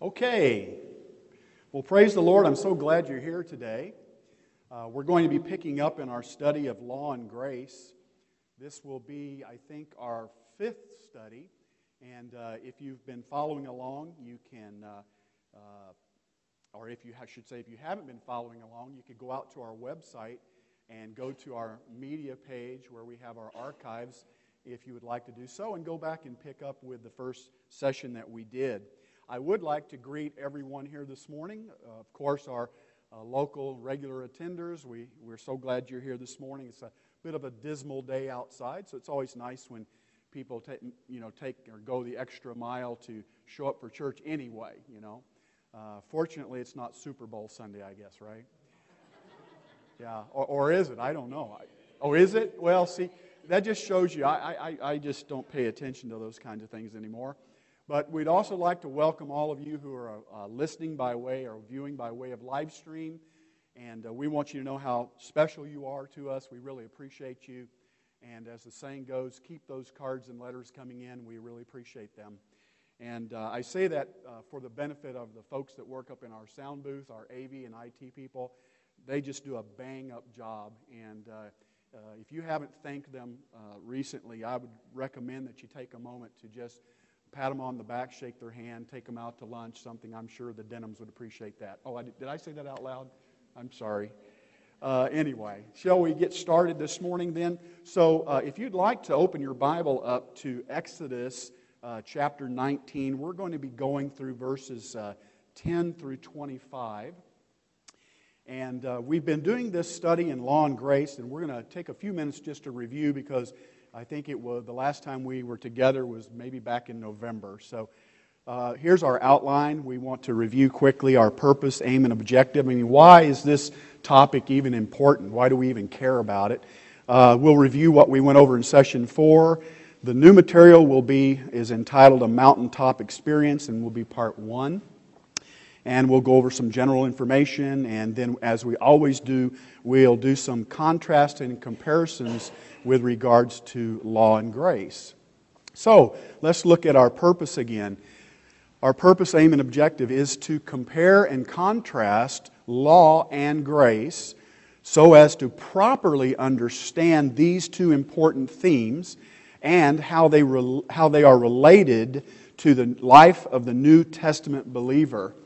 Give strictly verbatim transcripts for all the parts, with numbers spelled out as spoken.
Okay. Well, praise the Lord. I'm so glad you're here today. Uh, we're going to be picking up in our study of law and grace. This will be, I think, our fifth study. And uh, if you've been following along, you can, uh, uh, or if you I should say, if you haven't been following along, you could go out to our website and go to our media page where we have our archives, if you would like to do so, and go back and pick up with the first session that we did. I would like to greet everyone here this morning. Uh, of course, our uh, local regular attenders. We, we're so glad you're here this morning. It's a bit of a dismal day outside, so it's always nice when people take, you know, take or go the extra mile to show up for church anyway, you know. Uh, fortunately, it's not Super Bowl Sunday, I guess, right? Yeah, or, or is it? I don't know. I, oh, is it? Well, see, that just shows you I, I, I just don't pay attention to those kinds of things anymore. But we'd also like to welcome all of you who are uh, listening by way or viewing by way of live stream. And uh, we want you to know how special you are to us. We really appreciate you. And as the saying goes, keep those cards and letters coming in. We really appreciate them. And uh, I say that uh, for the benefit of the folks that work up in our sound booth, our A V and I T people. They just do a bang-up job. And uh, uh, if you haven't thanked them uh, recently, I would recommend that you take a moment to just pat them on the back, shake their hand, take them out to lunch, something. I'm sure the Denhams would appreciate that. Oh, I did, did I say that out loud? I'm sorry. Uh, anyway, shall we get started this morning then? So uh, if you'd like to open your Bible up to Exodus uh, chapter nineteen, we're going to be going through verses uh, ten through twenty-five. And uh, we've been doing this study in Law and Grace, and we're going to take a few minutes just to review because I think it was the last time we were together was maybe back in November. So uh, here's our outline. We want to review quickly our purpose, aim, and objective. I mean, why is this topic even important? Why do we even care about it? Uh, we'll review what we went over in session four. The new material will be is entitled A Mountaintop Experience and will be part one. And we'll go over some general information, and then, as we always do, we'll do some contrast and comparisons with regards to law and grace. So, let's look at our purpose again. Our purpose, aim, and objective is to compare and contrast law and grace so as to properly understand these two important themes and how they, re- how they are related to the life of the New Testament believer.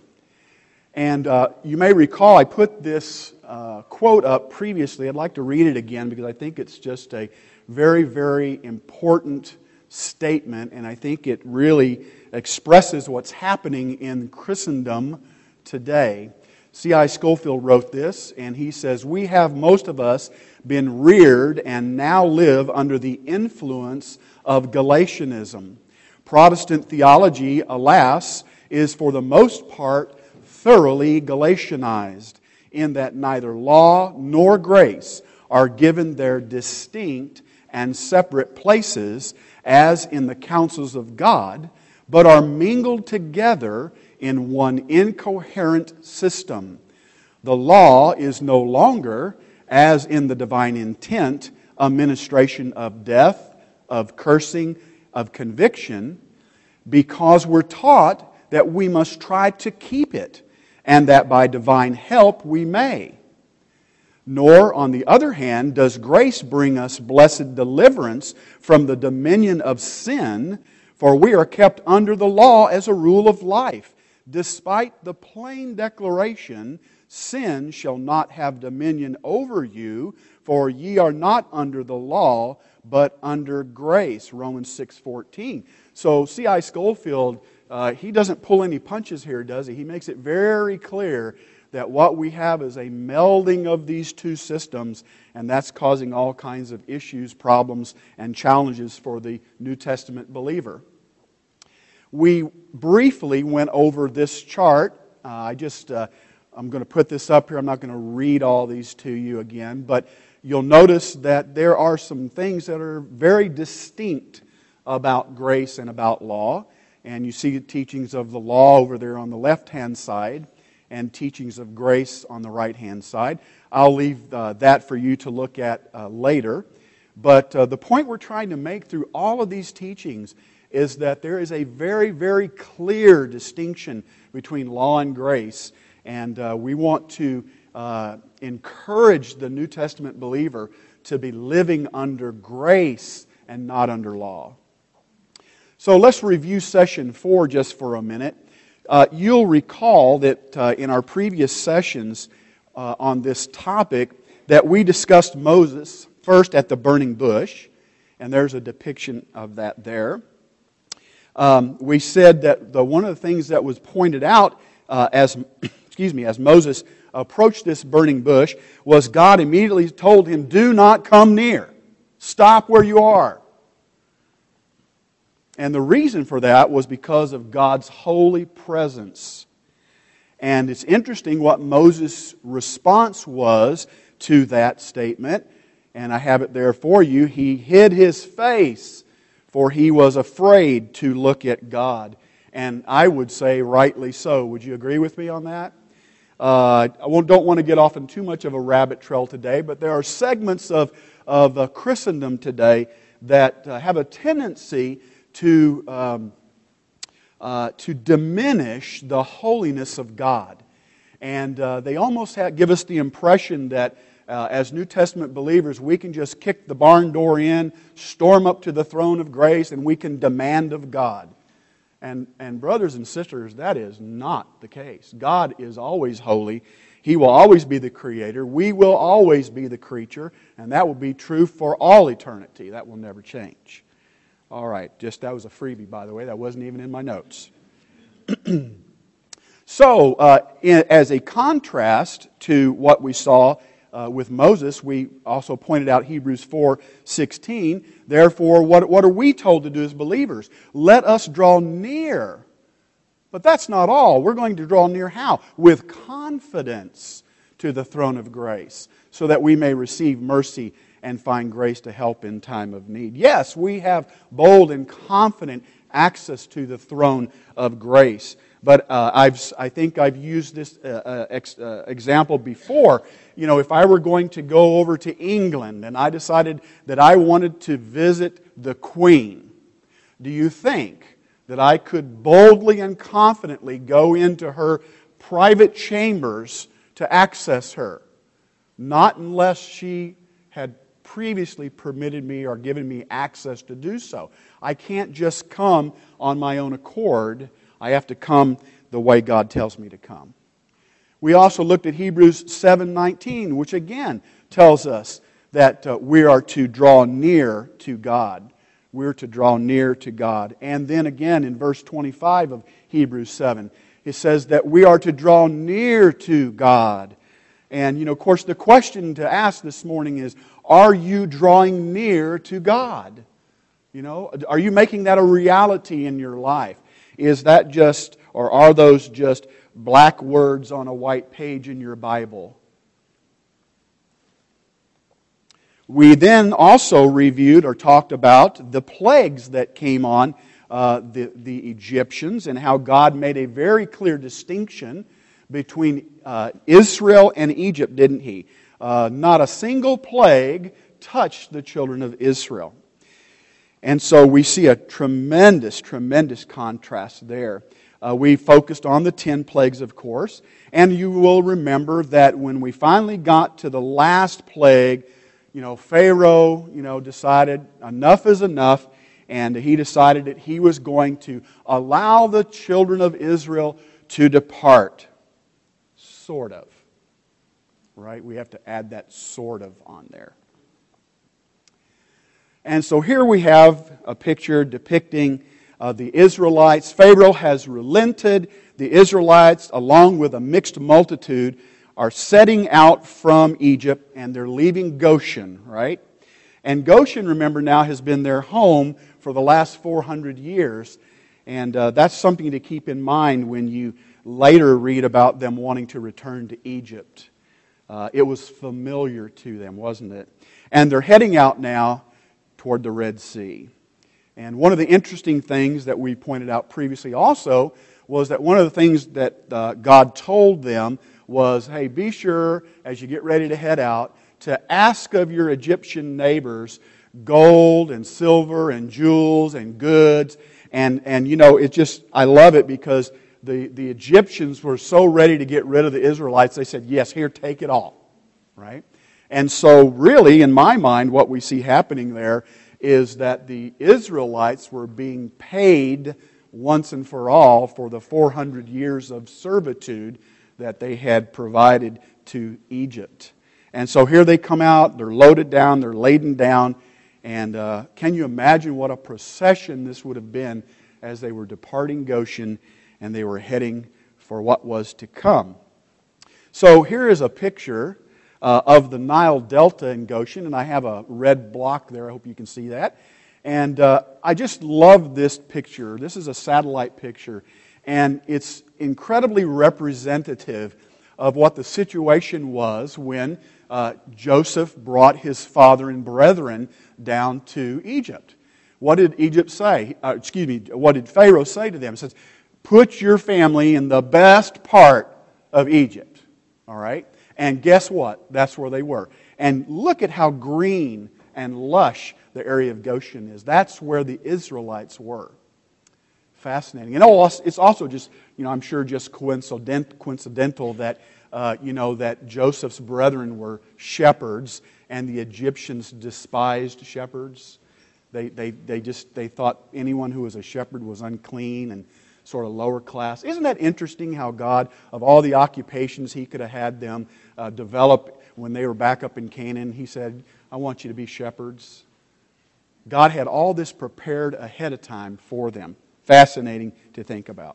And uh, you may recall I put this uh, quote up previously. I'd like to read it again because I think it's just a very, very important statement, and I think it really expresses what's happening in Christendom today. C I Scofield wrote this, and he says, "We have, most of us, been reared and now live under the influence of Galatianism. Protestant theology, alas, is for the most part thoroughly Galatianized, in that neither law nor grace are given their distinct and separate places as in the counsels of God, but are mingled together in one incoherent system. The law is no longer, as in the divine intent, a ministration of death, of cursing, of conviction, because we're taught that we must try to keep it, and that by divine help we may. Nor, on the other hand, does grace bring us blessed deliverance from the dominion of sin, for we are kept under the law as a rule of life, despite the plain declaration, sin shall not have dominion over you, for ye are not under the law, but under grace. Romans six fourteen. So C I Scofield, uh, he doesn't pull any punches here, does he? He makes it very clear that what we have is a melding of these two systems, and that's causing all kinds of issues, problems, and challenges for the New Testament believer. We briefly went over this chart. Uh, I just, uh, I'm going to put this up here. I'm not going to read all these to you again, but you'll notice that there are some things that are very distinct about grace and about law. And you see teachings of the law over there on the left-hand side and teachings of grace on the right-hand side. I'll leave uh, that for you to look at uh, later. But uh, the point we're trying to make through all of these teachings is that there is a very, very clear distinction between law and grace. And uh, we want to uh, encourage the New Testament believer to be living under grace and not under law. So let's review session four just for a minute. Uh, you'll recall that uh, in our previous sessions uh, on this topic that we discussed Moses first at the burning bush, and there's a depiction of that there. Um, we said that the, one of the things that was pointed out uh, as excuse me, as Moses approached this burning bush was God immediately told him, "Do not come near. Stop where you are." And the reason for that was because of God's holy presence. And it's interesting what Moses' response was to that statement. And I have it there for you. He hid his face, for he was afraid to look at God. And I would say rightly so. Would you agree with me on that? Uh, I don't want to get off in too much of a rabbit trail today, but there are segments of, of uh, Christendom today that uh, have a tendency to, um, uh, to diminish the holiness of God. And uh, they almost have, give us the impression that uh, as New Testament believers, we can just kick the barn door in, storm up to the throne of grace, and we can demand of God. And, and brothers and sisters, that is not the case. God is always holy. He will always be the creator. We will always be the creature. And that will be true for all eternity. That will never change. All right, just that was a freebie, by the way. That wasn't even in my notes. So, uh, in, as a contrast to what we saw uh, with Moses, we also pointed out Hebrews four sixteen. Therefore, what, what are we told to do as believers? Let us draw near. But that's not all. We're going to draw near how? With confidence to the throne of grace, so that we may receive mercy and find grace to help in time of need. Yes, we have bold and confident access to the throne of grace. But uh, I've, I think I've used this uh, uh, ex, uh, example before. You know, if I were going to go over to England and I decided that I wanted to visit the Queen, do you think that I could boldly and confidently go into her private chambers to access her? Not unless she had previously permitted me or given me access to do so. I can't just come on my own accord. I have to come the way God tells me to come. We also looked at Hebrews seven nineteen, which again tells us that uh, we are to draw near to God. We're to draw near to God. And then again in verse twenty-five of Hebrews seven, it says that we are to draw near to God. And, you know, of course, the question to ask this morning is, are you drawing near to God? You know, are you making that a reality in your life? Is that just, or are those just black words on a white page in your Bible? We then also reviewed or talked about the plagues that came on uh, the, the Egyptians and how God made a very clear distinction between uh, Israel and Egypt, didn't He? Uh, not a single plague touched the children of Israel. And so we see a tremendous, tremendous contrast there. Uh, we focused on the ten plagues, of course. And you will remember that when we finally got to the last plague, you know, Pharaoh, you know, decided enough is enough. And he decided that he was going to allow the children of Israel to depart. Sort of. Right? We have to add that sort of on there. And so here we have a picture depicting uh, the Israelites. Pharaoh has relented. The Israelites, along with a mixed multitude, are setting out from Egypt and they're leaving Goshen, right? And Goshen, remember now, has been their home for the last four hundred years. And uh, that's something to keep in mind when you later read about them wanting to return to Egypt. Uh, it was familiar to them, wasn't it? And they're heading out now toward the Red Sea. And one of the interesting things that we pointed out previously also was that one of the things that uh, God told them was, hey, be sure as you get ready to head out to ask of your Egyptian neighbors gold and silver and jewels and goods, And, and you know, it just, I love it because the, the Egyptians were so ready to get rid of the Israelites, they said, yes, here, take it all, right? And so really, in my mind, what we see happening there is that the Israelites were being paid once and for all for the four hundred years of servitude that they had provided to Egypt. And so here they come out, they're loaded down, they're laden down, and uh, can you imagine what a procession this would have been as they were departing Goshen and they were heading for what was to come. So here is a picture uh, of the Nile Delta in Goshen, and I have a red block there, I hope you can see that. And uh, I just love this picture. This is a satellite picture, and it's incredibly representative of what the situation was when uh, Joseph brought his father and brethren down to Egypt. What did Egypt say? Uh, excuse me, what did Pharaoh say to them? He says, put your family in the best part of Egypt. All right? And guess what? That's where they were. And look at how green and lush the area of Goshen is. That's where the Israelites were. Fascinating. And it's also just, you know, I'm sure just coincident, coincidental that, uh, you know, that Joseph's brethren were shepherds and the Egyptians despised shepherds. They, they, they just, they thought anyone who was a shepherd was unclean and sort of lower class. Isn't that interesting how God, of all the occupations He could have had them uh, develop when they were back up in Canaan, He said, I want you to be shepherds. God had all this prepared ahead of time for them. Fascinating to think about.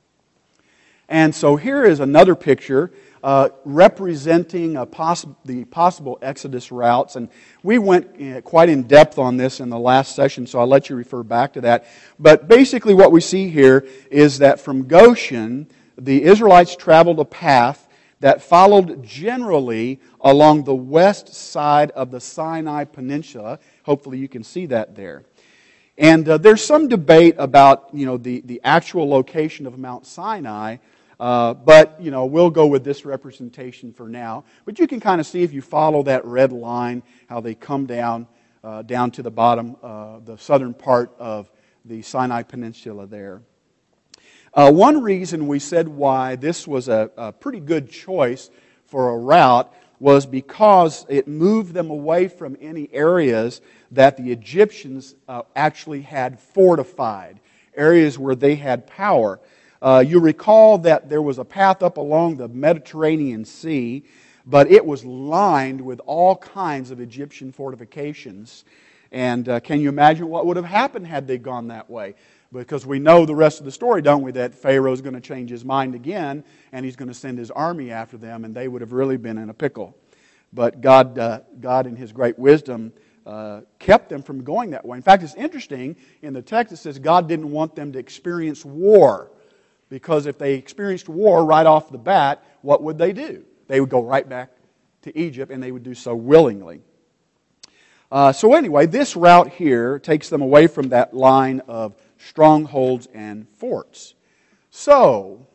And so here is another picture uh, representing a poss- the possible Exodus routes. And we went uh, quite in depth on this in the last session, so I'll let you refer back to that. But basically what we see here is that from Goshen, the Israelites traveled a path that followed generally along the west side of the Sinai Peninsula. Hopefully you can see that there. And uh, there's some debate about, you know, the, the actual location of Mount Sinai, uh, but, you know, we'll go with this representation for now. But you can kind of see if you follow that red line, how they come down, uh, down to the bottom, uh, the southern part of the Sinai Peninsula there. Uh, one reason we said why this was a, a pretty good choice for a route was because it moved them away from any areas that the Egyptians uh, actually had fortified, areas where they had power. Uh, you recall that there was a path up along the Mediterranean Sea, but it was lined with all kinds of Egyptian fortifications. And uh, can you imagine what would have happened had they gone that way? Because we know the rest of the story, don't we, that Pharaoh's going to change his mind again, and he's going to send his army after them, and they would have really been in a pickle. But God, uh, God in His great wisdom, uh, kept them from going that way. In fact, it's interesting, in the text it says God didn't want them to experience war, because if they experienced war right off the bat, what would they do? They would go right back to Egypt, and they would do so willingly. Uh, so anyway, this route here takes them away from that line of strongholds and forts. So,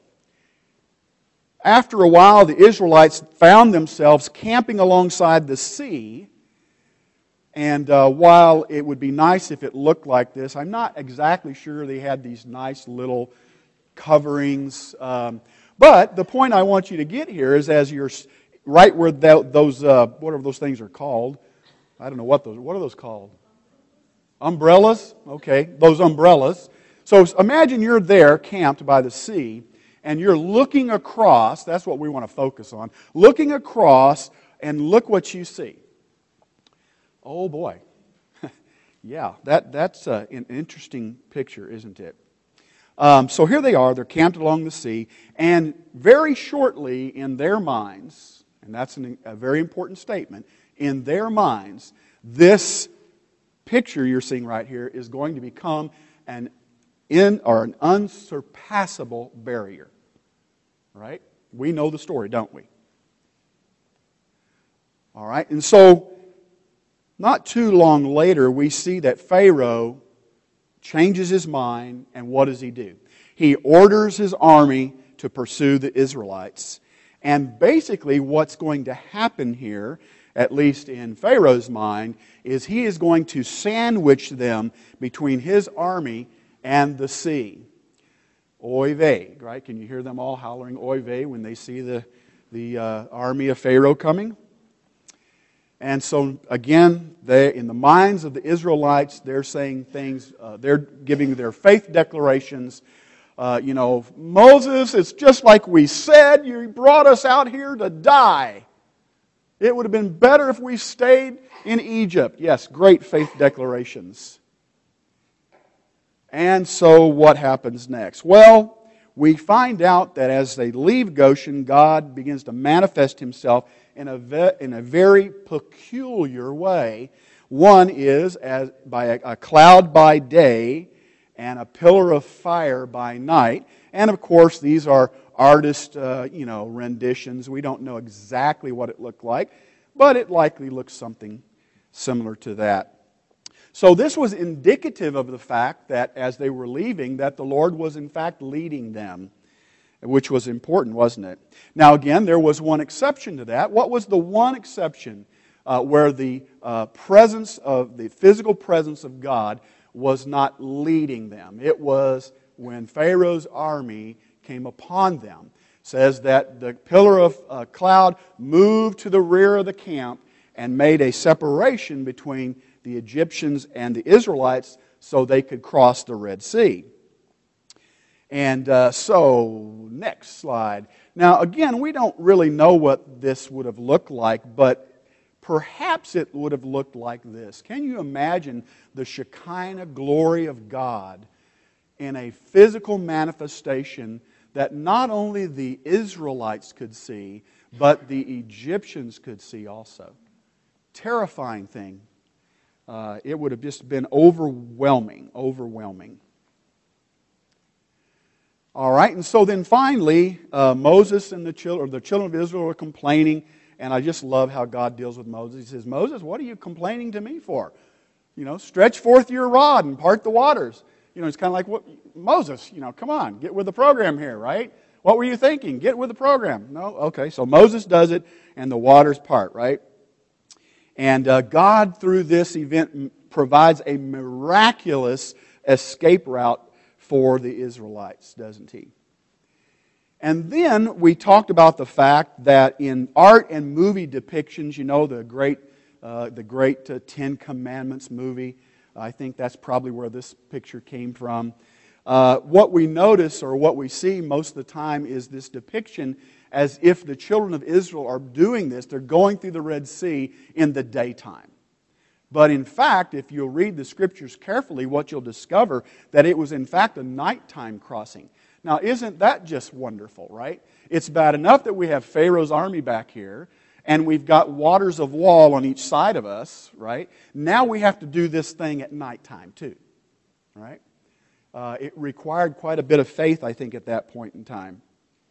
after a while, the Israelites found themselves camping alongside the sea. And uh, while it would be nice if it looked like this, I'm not exactly sure they had these nice little coverings. Um, but the point I want you to get here is as you're right where that, those, uh, whatever those things are called, I don't know what those, what are those called? Umbrellas? Okay, those umbrellas. So imagine you're there camped by the sea and you're looking across, that's what we want to focus on, looking across and look what you see. Oh boy. Yeah, that, that's uh, an interesting picture, isn't it? Um, so here they are, they're camped along the sea, and very shortly in their minds, and that's an, a very important statement, in their minds, this picture you're seeing right here is going to become an in or an unsurpassable barrier. Right? We know the story, don't we? All right, and so not too long later, we see that Pharaoh changes his mind, and what does he do? He orders his army to pursue the Israelites. And basically what's going to happen here, at least in Pharaoh's mind, is he is going to sandwich them between his army and the sea. Oy vey, right? Can you hear them all hollering oy vey when they see the, the uh, army of Pharaoh coming? And so, again, they, in the minds of the Israelites, they're saying things, uh, they're giving their faith declarations. Uh, you know, Moses, it's just like we said, you brought us out here to die. It would have been better if we stayed in Egypt. Yes, great faith declarations. And so what happens next? Well, we find out that as they leave Goshen, God begins to manifest Himself in a, ve- in a very peculiar way. One is as by a, a cloud by day and a pillar of fire by night. And of course, these are artist, uh, you know, renditions. We don't know exactly what it looked like, but it likely looks something similar to that. So this was indicative of the fact that as they were leaving, that the Lord was in fact leading them, which was important, wasn't it? Now again, there was one exception to that. What was the one exception uh, where the uh, presence of, the physical presence of God was not leading them? It was when Pharaoh's army came upon them. It says that the pillar of uh, cloud moved to the rear of the camp and made a separation between the Egyptians and the Israelites so they could cross the Red Sea. And uh, so, next slide. Now, again, we don't really know what this would have looked like, but perhaps it would have looked like this. Can you imagine the Shekinah glory of God in a physical manifestation that not only the Israelites could see, but the Egyptians could see also? Terrifying thing. Uh, it would have just been overwhelming, overwhelming. All right, and so then finally, uh, Moses and the children, the children of Israel are complaining, and I just love how God deals with Moses. He says, Moses, what are you complaining to me for? You know, stretch forth your rod and part the waters. You know, it's kind of like, what, Moses, you know, come on, get with the program here, right? What were you thinking? Get with the program. No? Okay, so Moses does it, and the waters part, right? And uh, God, through this event, provides a miraculous escape route for the Israelites, doesn't He? And then we talked about the fact that in art and movie depictions, you know, the great, uh, the great uh, Ten Commandments movie, I think that's probably where this picture came from. Uh, what we notice or what we see most of the time is this depiction as if the children of Israel are doing this. They're going through the Red Sea in the daytime. But in fact, if you'll read the Scriptures carefully, what you'll discover that it was in fact a nighttime crossing. Now, isn't that just wonderful, right? It's bad enough that we have Pharaoh's army back here, and we've got waters of wall on each side of us, right? Now we have to do this thing at nighttime too, right? Uh, it required quite a bit of faith, I think, at that point in time.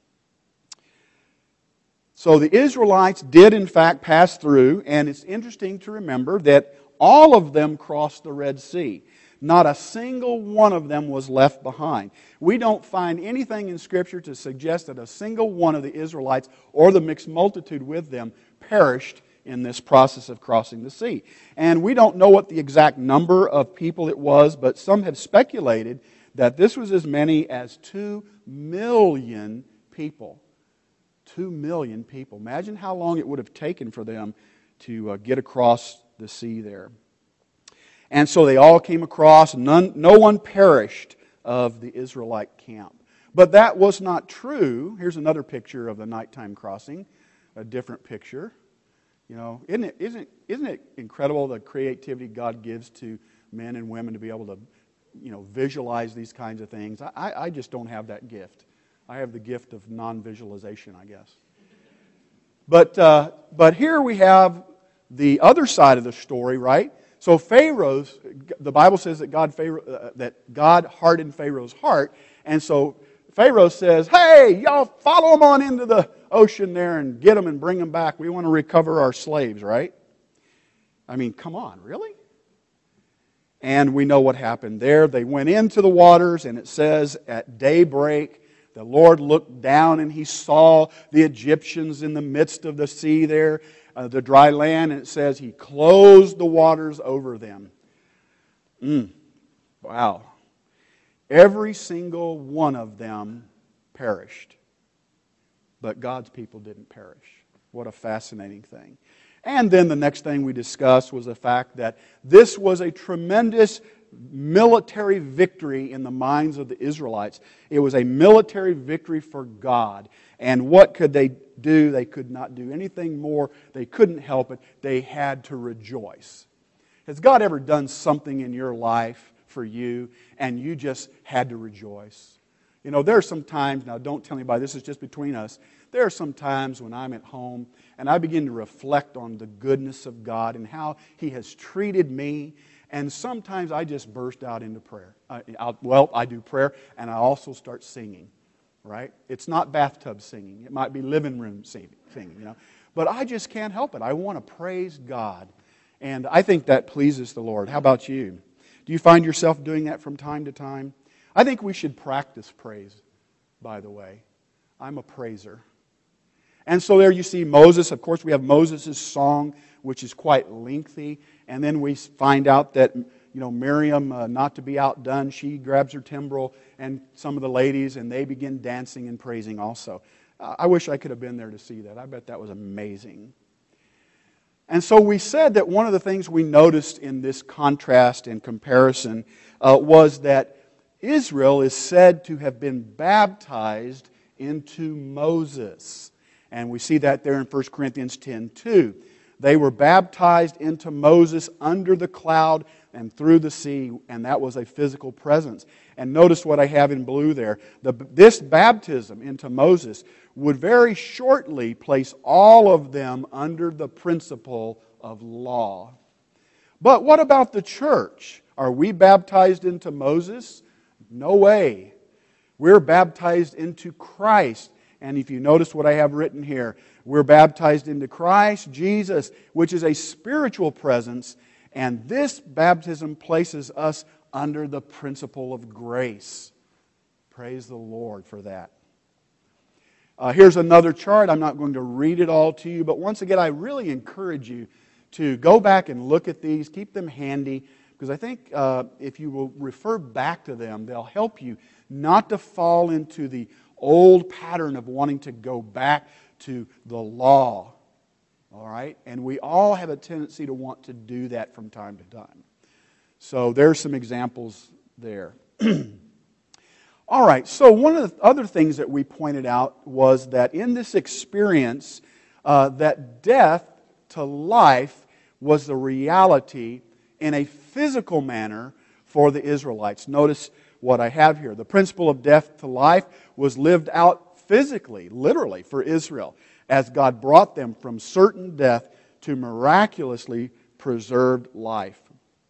So the Israelites did, in fact, pass through, and it's interesting to remember that all of them crossed the Red Sea. Not a single one of them was left behind. We don't find anything in Scripture to suggest that a single one of the Israelites or the mixed multitude with them perished in this process of crossing the sea. And we don't know what the exact number of people it was, but some have speculated that this was as many as two million people. Two million people. Imagine how long it would have taken for them to uh, get across the sea there. And so they all came across. None, no one perished of the Israelite camp. But that was not true. Here's another picture of the nighttime crossing. A different picture. You know, isn't it, isn't, isn't it incredible the creativity God gives to men and women to be able to, you know, visualize these kinds of things? I, I just don't have that gift. I have the gift of non-visualization, I guess. But uh, but here we have the other side of the story, right? So Pharaoh's, the Bible says that God Pharaoh, uh, that God hardened Pharaoh's heart, and so Pharaoh says, "Hey, y'all, follow them on into the ocean there and get them and bring them back. We want to recover our slaves," right? I mean, come on, really? And we know what happened there. They went into the waters, and it says at daybreak, the Lord looked down and He saw the Egyptians in the midst of the sea there, uh, the dry land, and it says He closed the waters over them. Mm, wow. Every single one of them perished. But God's people didn't perish. What a fascinating thing. And then the next thing we discussed was the fact that this was a tremendous military victory in the minds of the Israelites. It was a military victory for God. And what could they do? They could not do anything more. They couldn't help it. They had to rejoice. Has God ever done something in your life for you and you just had to rejoice? You know, there are some times, now don't tell anybody, this is just between us. There are some times when I'm at home and I begin to reflect on the goodness of God and how He has treated me. And sometimes I just burst out into prayer. I, I'll, well, I do prayer and I also start singing, right? It's not bathtub singing. It might be living room singing, you know. But I just can't help it. I want to praise God. And I think that pleases the Lord. How about you? Do you find yourself doing that from time to time? I think we should practice praise, by the way. I'm a praiser. And so there you see Moses. Of course, we have Moses' song, which is quite lengthy. And then we find out that, you know, Miriam, uh, not to be outdone, she grabs her timbrel and some of the ladies, and they begin dancing and praising also. Uh, I wish I could have been there to see that. I bet that was amazing. And so we said that one of the things we noticed in this contrast and comparison uh, was that Israel is said to have been baptized into Moses. And we see that there in First Corinthians ten two. They were baptized into Moses under the cloud and through the sea, and that was a physical presence. And notice what I have in blue there. The, this baptism into Moses would very shortly place all of them under the principle of law. But what about the church? Are we baptized into Moses? No way. We're baptized into Christ. And if you notice what I have written here, we're baptized into Christ Jesus, which is a spiritual presence, and this baptism places us under the principle of grace. Praise the Lord for that. Uh, here's another chart. I'm not going to read it all to you, but once again, I really encourage you to go back and look at these, keep them handy, because I think uh, if you will refer back to them, they'll help you not to fall into the old pattern of wanting to go back to the law. All right? And we all have a tendency to want to do that from time to time. So there's some examples there. All right, so one of the other things that we pointed out was that in this experience, uh, that death to life was the reality in a physical manner for the Israelites. Notice what I have here. The principle of death to life was lived out physically, literally, for Israel, as God brought them from certain death to miraculously preserved life.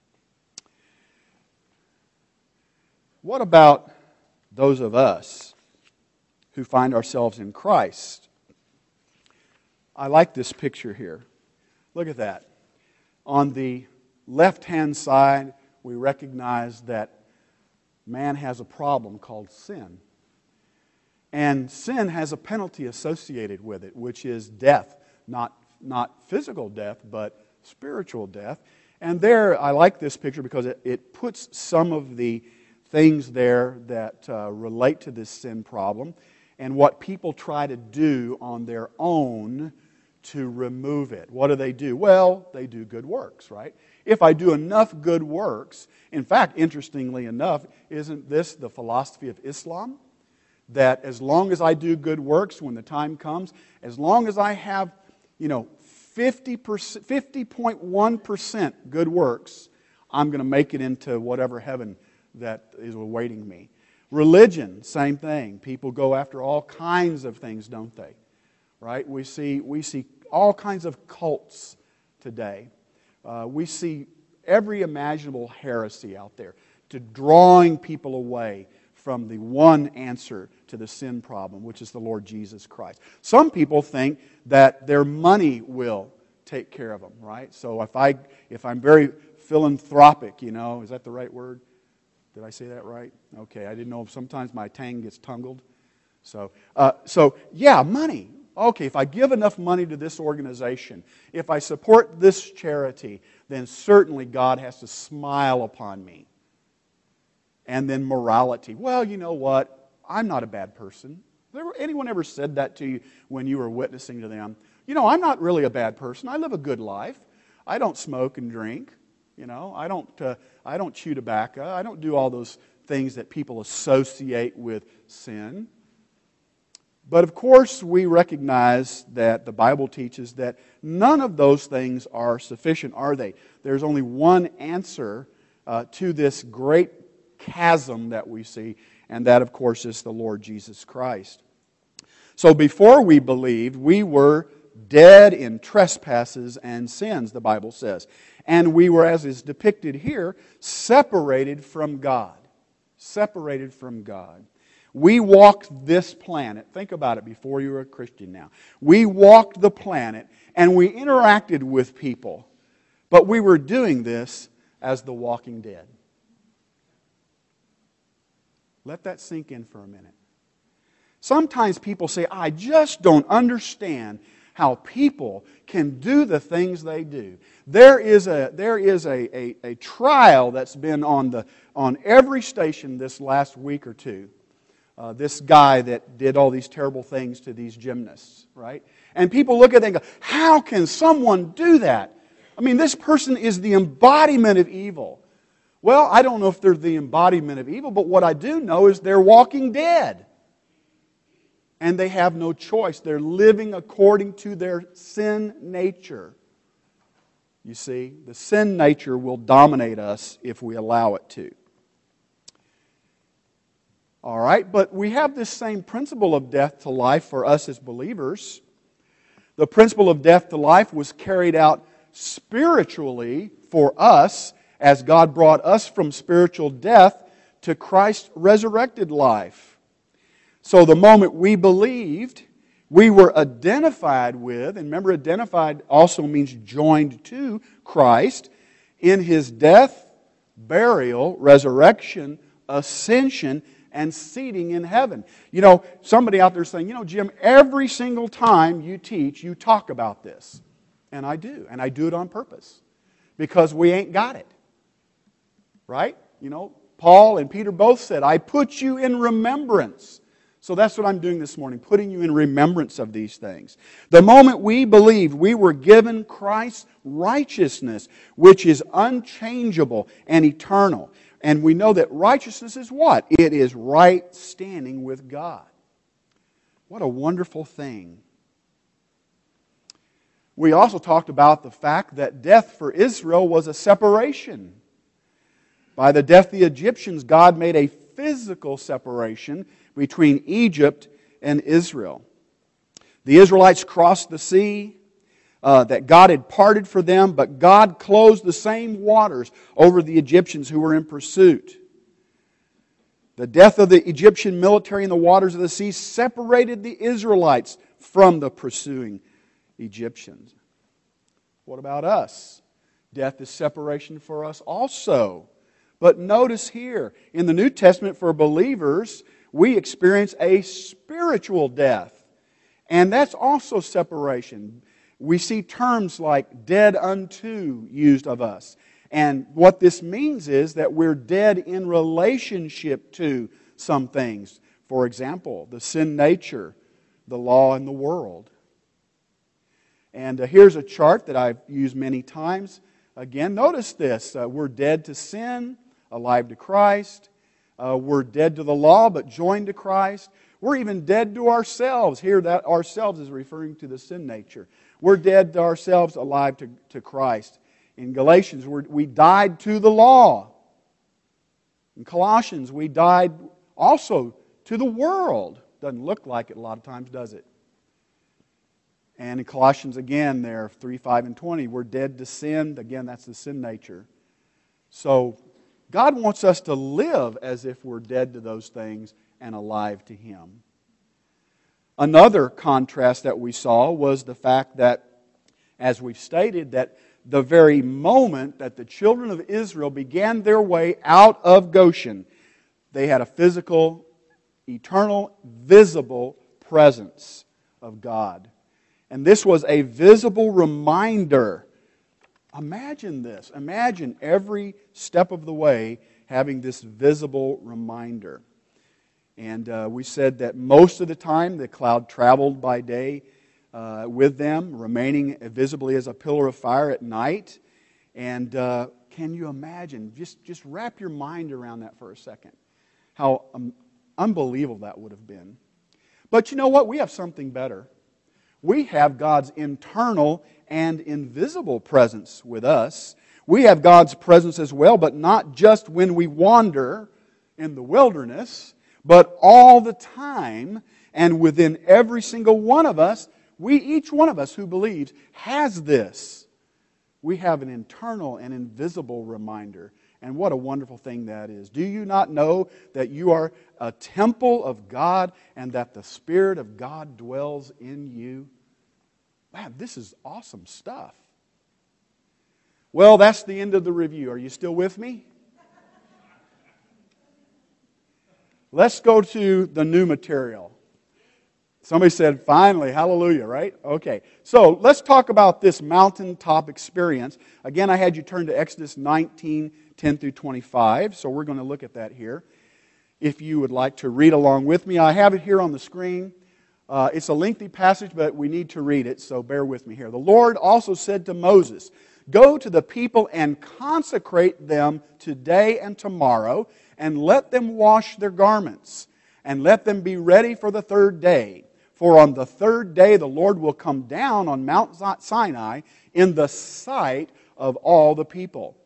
What about those of us who find ourselves in Christ? I like this picture here. Look at that. On the left-hand side, we recognize that man has a problem called sin. And sin has a penalty associated with it, which is death. Not, not physical death, but spiritual death. And there, I like this picture because it, it puts some of the things there that uh, relate to this sin problem and what people try to do on their own to remove it. What do they do? Well, they do good works, right? If I do enough good works, in fact, interestingly enough, isn't this the philosophy of Islam? That as long as I do good works when the time comes, as long as I have, you know, fifty percent, fifty point one percent good works, I'm going to make it into whatever heaven that is awaiting me. Religion, same thing. People go after all kinds of things, don't they? Right? We see, we see all kinds of cults today. Uh, we see every imaginable heresy out there to drawing people away from the one answer to the sin problem, which is the Lord Jesus Christ. Some people think that their money will take care of them, right? So if, I, if I'm very philanthropic, you know, is that the right word? Did I say that right? Okay, I didn't know if sometimes my tongue gets tangled. So, uh, so yeah, money. Okay, if I give enough money to this organization, if I support this charity, then certainly God has to smile upon me. And then morality. Well, you know what? I'm not a bad person. There, anyone ever said that to you when you were witnessing to them? You know, I'm not really a bad person. I live a good life. I don't smoke and drink. You know, I don't, uh, I don't chew tobacco. I don't do all those things that people associate with sin. But of course, we recognize that the Bible teaches that none of those things are sufficient, are they? There's only one answer uh, to this great chasm that we see, and that, of course, is the Lord Jesus Christ. So before we believed, we were dead in trespasses and sins, the Bible says. And we were, as is depicted here, separated from God. Separated from God. We walked this planet. Think about it before you were a Christian now. We walked the planet and we interacted with people. But we were doing this as the walking dead. Let that sink in for a minute. Sometimes people say, I just don't understand how people can do the things they do. There is a, there is a, a, a trial that's been on, the, on every station this last week or two. Uh, this guy that did all these terrible things to these gymnasts, right? And people look at it and go, how can someone do that? I mean, this person is the embodiment of evil. Well, I don't know if they're the embodiment of evil, but what I do know is they're walking dead. And they have no choice. They're living according to their sin nature. You see, the sin nature will dominate us if we allow it to. All right, but we have this same principle of death to life for us as believers. The principle of death to life was carried out spiritually for us as God brought us from spiritual death to Christ's resurrected life. So the moment we believed, we were identified with, and remember identified also means joined to Christ in His death, burial, resurrection, ascension, and seating in heaven. You know, somebody out there saying, you know, Jim, every single time you teach, you talk about this. And I do. And I do it on purpose. Because we ain't got it. Right? You know, Paul and Peter both said, I put you in remembrance. So that's what I'm doing this morning, putting you in remembrance of these things. The moment we believed, we were given Christ's righteousness, which is unchangeable and eternal. And we know that righteousness is what? It is right standing with God. What a wonderful thing. We also talked about the fact that death for Israel was a separation. By the death of the Egyptians, God made a physical separation between Egypt and Israel. The Israelites crossed the sea uh, that God had parted for them, but God closed the same waters over the Egyptians who were in pursuit. The death of the Egyptian military in the waters of the sea separated the Israelites from the pursuing Egyptians. What about us? Death is separation for us also. But notice here, in the New Testament for believers, we experience a spiritual death. And that's also separation. We see terms like dead unto used of us. And what this means is that we're dead in relationship to some things. For example, the sin nature, the law, and the world. And uh, here's a chart that I've used many times. Again, notice this. Uh, we're dead to sin, alive to Christ. Uh, we're dead to the law, but joined to Christ. We're even dead to ourselves. Here, that ourselves is referring to the sin nature. We're dead to ourselves, alive to, to Christ. In Galatians, we're, we died to the law. In Colossians, we died also to the world. Doesn't look like it a lot of times, does it? And in Colossians again there, three, five, and twenty, we're dead to sin. Again, that's the sin nature. So, God wants us to live as if we're dead to those things and alive to Him. Another contrast that we saw was the fact that, as we've stated, that the very moment that the children of Israel began their way out of Goshen, they had a physical, eternal, visible presence of God. And this was a visible reminder Imagine this. Imagine every step of the way having this visible reminder. And uh, we said that most of the time the cloud traveled by day uh, with them, remaining visibly as a pillar of fire at night. And uh, can you imagine? Just, just wrap your mind around that for a second. How um, unbelievable that would have been. But you know what? We have something better. We have God's internal and invisible presence with us. We have God's presence as well, but not just when we wander in the wilderness, but all the time and within every single one of us. We, each one of us who believes, has this. We have an internal and invisible reminder. And what a wonderful thing that is. Do you not know that you are a temple of God and that the Spirit of God dwells in you? Man, this is awesome stuff. Well, that's the end of the review. Are you still with me? Let's go to the new material. Somebody said, finally, hallelujah, right? Okay, so let's talk about this mountaintop experience. Again, I had you turn to Exodus nineteen, ten through twenty-five, so we're going to look at that here. If you would like to read along with me, I have it here on the screen. Uh, it's a lengthy passage, but we need to read it, so bear with me here. The Lord also said to Moses, "Go to the people and consecrate them today and tomorrow, and let them wash their garments, and let them be ready for the third day. For on the third day the Lord will come down on Mount Sinai in the sight of all the people.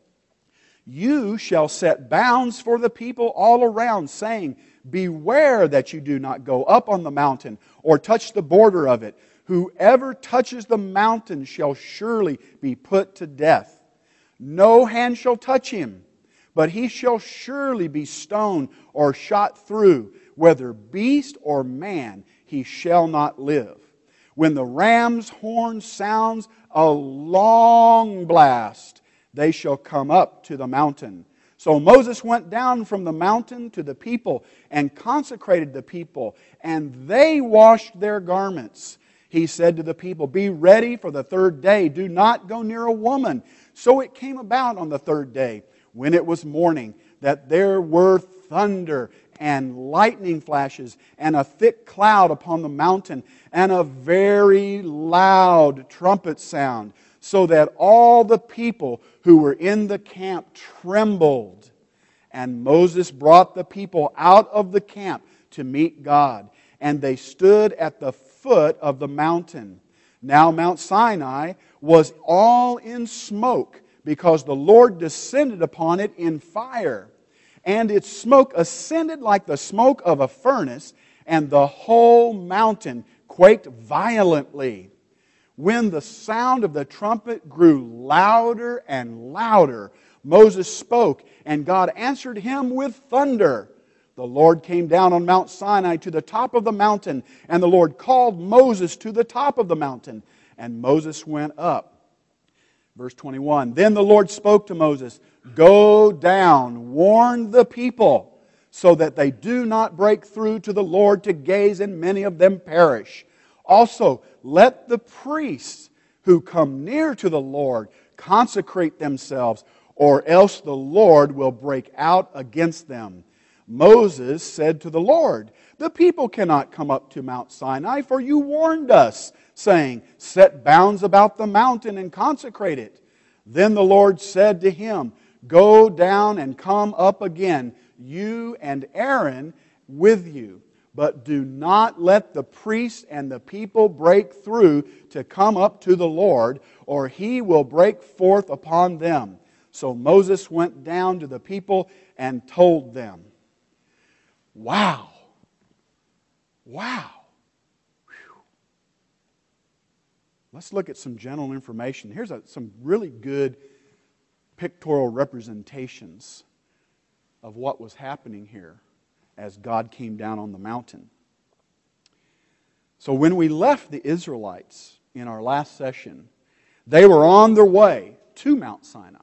You shall set bounds for the people all around, saying, 'Beware that you do not go up on the mountain or touch the border of it. Whoever touches the mountain shall surely be put to death. No hand shall touch him, but he shall surely be stoned or shot through. Whether beast or man, he shall not live. When the ram's horn sounds a long blast, they shall come up to the mountain.' So Moses went down from the mountain to the people and consecrated the people, and they washed their garments. He said to the people, 'Be ready for the third day. Do not go near a woman.' So it came about on the third day, when it was morning, that there were thunder and lightning flashes and a thick cloud upon the mountain and a very loud trumpet sound, so that all the people who were in the camp trembled. And Moses brought the people out of the camp to meet God, and they stood at the foot of the mountain. Now Mount Sinai was all in smoke, because the Lord descended upon it in fire. And its smoke ascended like the smoke of a furnace, and the whole mountain quaked violently. When the sound of the trumpet grew louder and louder, Moses spoke, and God answered him with thunder. The Lord came down on Mount Sinai to the top of the mountain, and the Lord called Moses to the top of the mountain, and Moses went up. Verse twenty-one, Then the Lord spoke to Moses, "Go down, warn the people, so that they do not break through to the Lord to gaze, and many of them perish. Also, let the priests who come near to the Lord consecrate themselves, or else the Lord will break out against them." Moses said to the Lord, "The people cannot come up to Mount Sinai, for you warned us, saying, 'Set bounds about the mountain and consecrate it.' Then the Lord said to him, 'Go down and come up again, you and Aaron with you. But do not let the priests and the people break through to come up to the Lord, or He will break forth upon them.' So Moses went down to the people and told them." Wow. Wow. Whew. Let's look at some general information. Here's a, some really good pictorial representations of what was happening here as God came down on the mountain. So when we left the Israelites in our last session, they were on their way to Mount Sinai.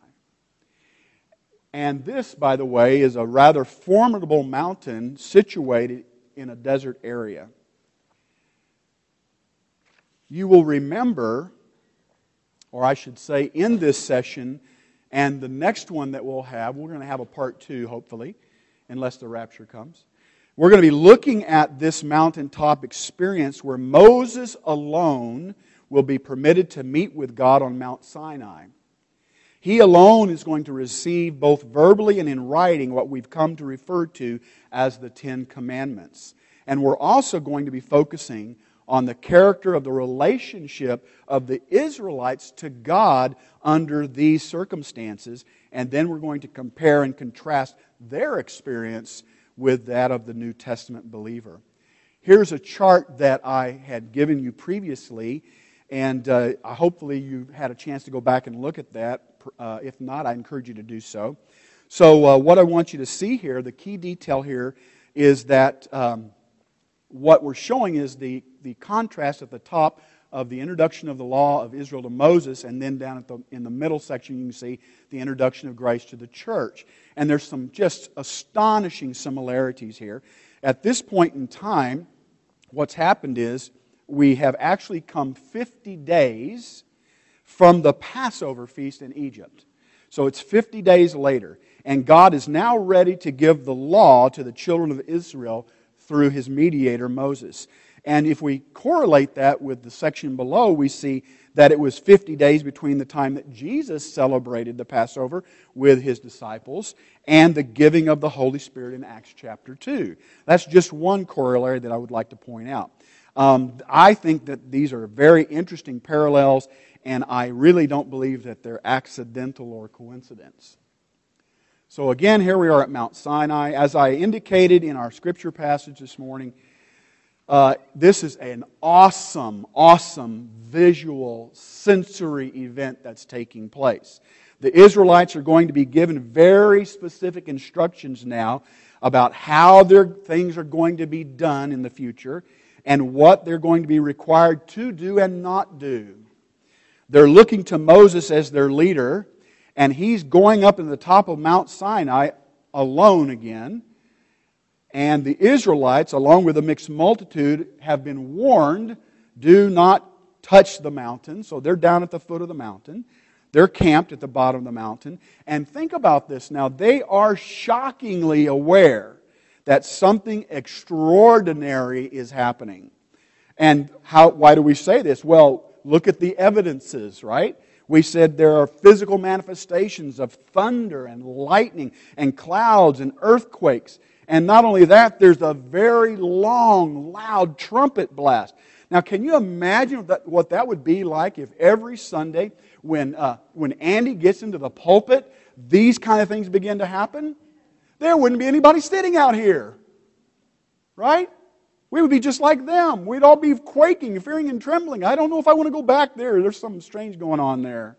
And this, by the way, is a rather formidable mountain situated in a desert area. You will remember or I should say in this session, and the next one that we'll have, we're going to have a part two, hopefully, unless the rapture comes. We're going to be looking at this mountaintop experience where Moses alone will be permitted to meet with God on Mount Sinai. He alone is going to receive both verbally and in writing what we've come to refer to as the Ten Commandments. And we're also going to be focusing on the character of the relationship of the Israelites to God under these circumstances. And then we're going to compare and contrast their experience with that of the New Testament believer. Here's a chart that I had given you previously, and uh, hopefully you had a chance to go back and look at that. Uh, if not, I encourage you to do so. So uh, what I want you to see here, the key detail here, is that um, what we're showing is the, the contrast at the top of the introduction of the law of Israel to Moses, and then down at the, in the middle section you can see the introduction of grace to the church. And there's some just astonishing similarities here. At this point in time, what's happened is we have actually come fifty days from the Passover feast in Egypt. So it's fifty days later, and God is now ready to give the law to the children of Israel through His mediator, Moses. And if we correlate that with the section below, we see that it was fifty days between the time that Jesus celebrated the Passover with His disciples and the giving of the Holy Spirit in Acts chapter two. That's just one corollary that I would like to point out. Um, I think that these are very interesting parallels, and I really don't believe that they're accidental or coincidence. So again, here we are at Mount Sinai. As I indicated in our scripture passage this morning, uh, this is an awesome, awesome visual, sensory event that's taking place. The Israelites are going to be given very specific instructions now about how their things are going to be done in the future and what they're going to be required to do and not do. They're looking to Moses as their leader, and he's going up in the top of Mount Sinai alone again. And the Israelites, along with a mixed multitude, have been warned, do not touch the mountain. So they're down at the foot of the mountain. They're camped at the bottom of the mountain. And think about this now. They are shockingly aware that something extraordinary is happening. And how? Why do we say this? Well, look at the evidences, right? We said there are physical manifestations of thunder and lightning and clouds and earthquakes. And not only that, there's a very long, loud trumpet blast. Now, can you imagine what that would be like if every Sunday when, uh, when Andy gets into the pulpit, these kind of things begin to happen? There wouldn't be anybody sitting out here, right? We would be just like them. We'd all be quaking, fearing, and trembling. I don't know if I want to go back there. There's something strange going on there.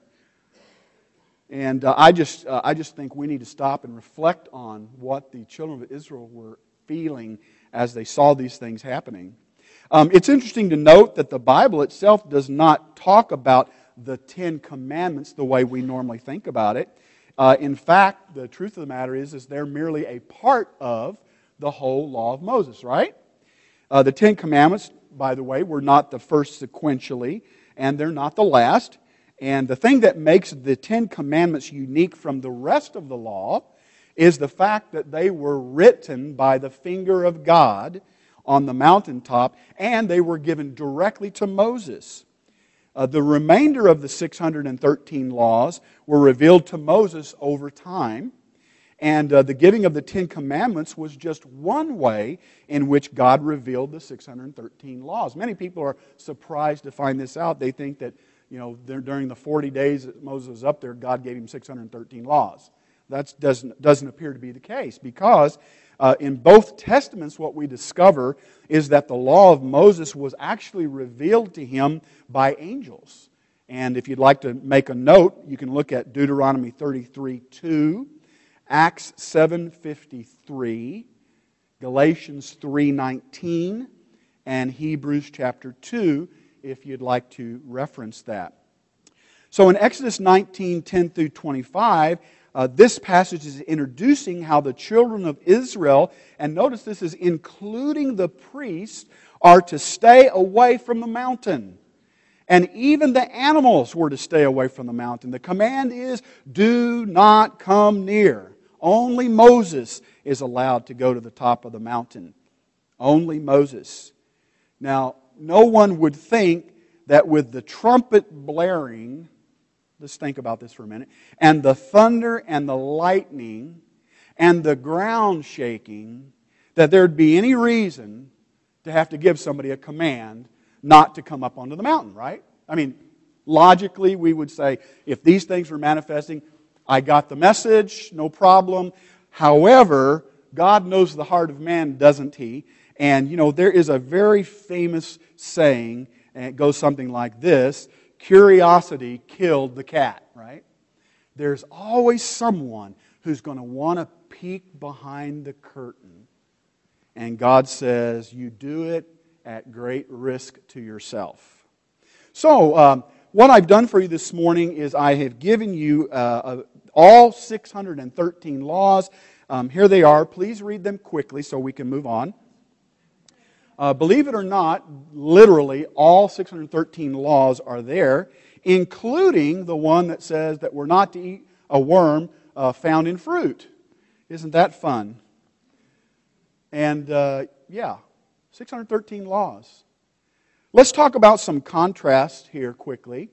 And uh, I just uh, I just think we need to stop and reflect on what the children of Israel were feeling as they saw these things happening. Um, it's interesting to note that the Bible itself does not talk about the Ten Commandments the way we normally think about it. Uh, in fact, the truth of the matter is, is they're merely a part of the whole law of Moses, right? Uh, the Ten Commandments, by the way, were not the first sequentially, and they're not the last. And the thing that makes the Ten Commandments unique from the rest of the law is the fact that they were written by the finger of God on the mountaintop, and they were given directly to Moses. Uh, the remainder of the six hundred thirteen laws were revealed to Moses over time. And uh, the giving of the Ten Commandments was just one way in which God revealed the six hundred thirteen laws. Many people are surprised to find this out. They think that, you know, during the forty days that Moses was up there, God gave him six hundred thirteen laws. That doesn't, doesn't appear to be the case, because uh, in both Testaments what we discover is that the law of Moses was actually revealed to him by angels. And if you'd like to make a note, you can look at Deuteronomy thirty-three two, Acts seven fifty-three, Galatians three nineteen, and Hebrews chapter two, if you'd like to reference that. So in Exodus nineteen ten through twenty-five, uh, this passage is introducing how the children of Israel, and notice this is including the priests, are to stay away from the mountain. And even the animals were to stay away from the mountain. The command is, do not come near. Only Moses is allowed to go to the top of the mountain. Only Moses. Now, no one would think that with the trumpet blaring, let's think about this for a minute, and the thunder and the lightning and the ground shaking, that there'd be any reason to have to give somebody a command not to come up onto the mountain, right? I mean, logically we would say, if these things were manifesting, I got the message, no problem. However, God knows the heart of man, doesn't He? And, you know, there is a very famous saying, and it goes something like this: curiosity killed the cat, right? There's always someone who's going to want to peek behind the curtain. And God says, you do it at great risk to yourself. So, um, what I've done for you this morning is I have given you uh, all six hundred thirteen laws. Um, here they are. Please read them quickly so we can move on. Uh, believe it or not, literally all six hundred thirteen laws are there, including the one that says that we're not to eat a worm uh, found in fruit. Isn't that fun? And uh, yeah, six hundred thirteen laws. Let's talk about some contrast here quickly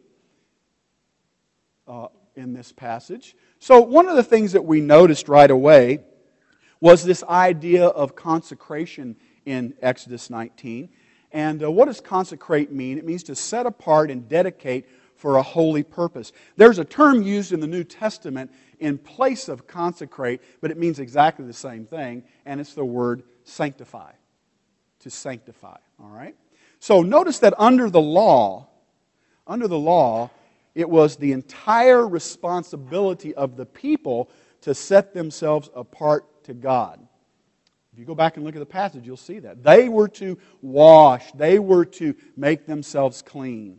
uh, in this passage. So one of the things that we noticed right away was this idea of consecration in Exodus nineteen. And uh, what does consecrate mean? It means to set apart and dedicate for a holy purpose. There's a term used in the New Testament in place of consecrate, but it means exactly the same thing, and it's the word sanctify. To sanctify, all right? So notice that under the law, under the law, it was the entire responsibility of the people to set themselves apart to God. If you go back and look at the passage, you'll see that. They were to wash. They were to make themselves clean.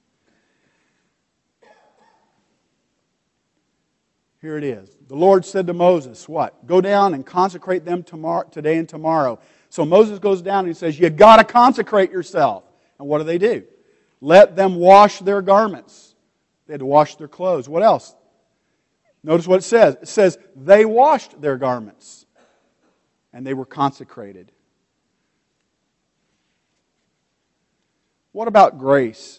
Here it is. The Lord said to Moses, what? Go down and consecrate them tomorrow, today and tomorrow. So Moses goes down and he says, you got to consecrate yourself. And what do they do? Let them wash their garments. They had to wash their clothes. What else? Notice what it says. It says they washed their garments. And they were consecrated. What about grace?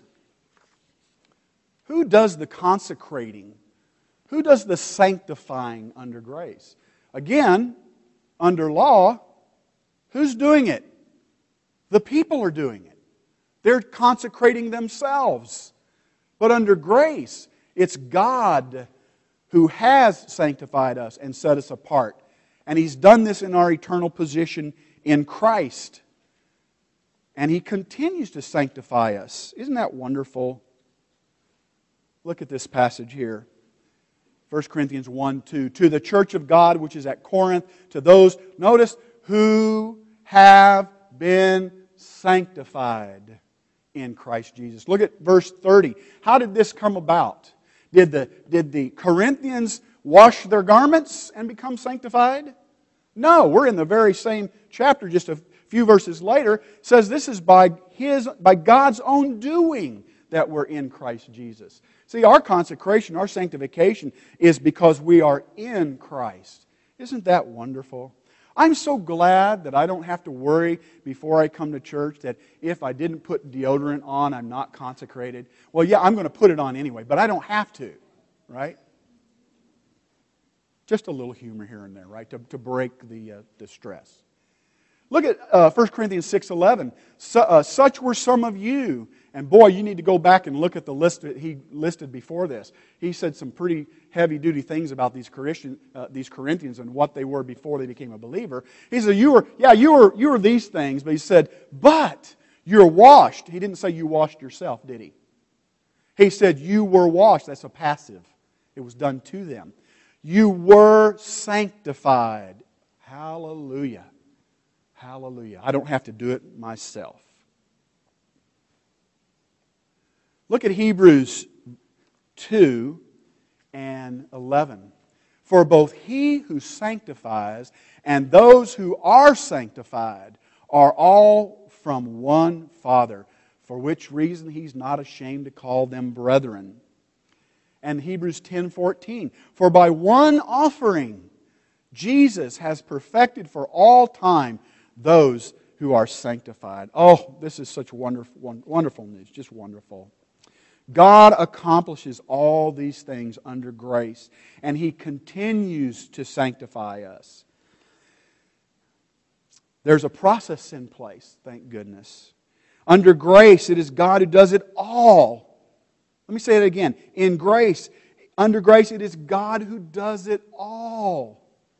Who does the consecrating? Who does the sanctifying under grace? Again, under law, who's doing it? The people are doing it. They're consecrating themselves. But under grace, it's God who has sanctified us and set us apart. And He's done this in our eternal position in Christ. And He continues to sanctify us. Isn't that wonderful? Look at this passage here. First Corinthians one two. To the church of God which is at Corinth, to those, notice, who have been sanctified in Christ Jesus. Look at verse thirty. How did this come about? Did the, did the Corinthians wash their garments and become sanctified? No, we're in the very same chapter, just a few verses later. It says this is by His, by God's own doing that we're in Christ Jesus. See, our consecration, our sanctification is because we are in Christ. Isn't that wonderful? I'm so glad that I don't have to worry before I come to church that if I didn't put deodorant on, I'm not consecrated. Well, yeah, I'm going to put it on anyway, but I don't have to, right? Just a little humor here and there, right, to, to break the, uh, the stress. Look at uh, First Corinthians six eleven. Su- uh, Such were some of you. And boy, you need to go back and look at the list that he listed before this. He said some pretty heavy-duty things about these Christian, uh, these Corinthians and what they were before they became a believer. He said, "You were, yeah, you were, you were these things." But he said, "But you're washed." He didn't say you washed yourself, did he? He said you were washed. That's a passive. It was done to them. You were sanctified. Hallelujah. Hallelujah. I don't have to do it myself. Look at Hebrews two and eleven. For both He who sanctifies and those who are sanctified are all from one Father. for which reason He's not ashamed to call them brethren. And Hebrews ten fourteen, for by one offering Jesus has perfected for all time those who are sanctified. Oh, this is such wonderful, wonderful news, just wonderful. God accomplishes all these things under grace, and He continues to sanctify us. There's a process in place, thank goodness. Under grace, it is God who does it all. Let me say it again. In grace, under grace, it is God who does it all.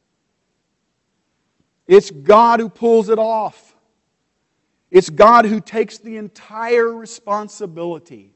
It's God who pulls it off. It's God who takes the entire responsibility.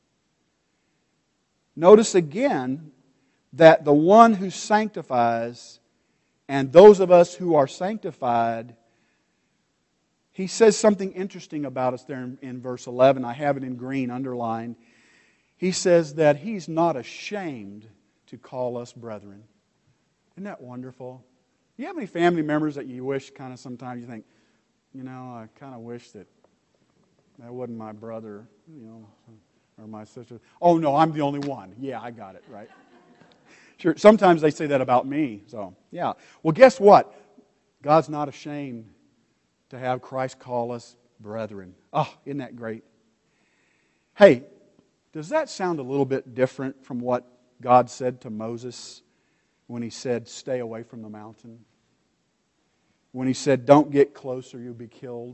Notice again that the one who sanctifies and those of us who are sanctified, He says something interesting about us there in, in verse eleven. I have it in green underlined. He says that He's not ashamed to call us brethren. Isn't that wonderful? Do you have any family members that you wish kind of sometimes you think, you know, I kind of wish that that wasn't my brother, you know, or my sister. Oh, no, I'm the only one. Yeah, I got it, right? Sure, sometimes they say that about me. So, yeah. Well, guess what? God's not ashamed to have Christ call us brethren. Oh, isn't that great? Hey, does that sound a little bit different from what God said to Moses when He said, stay away from the mountain? When He said, don't get close or you'll be killed?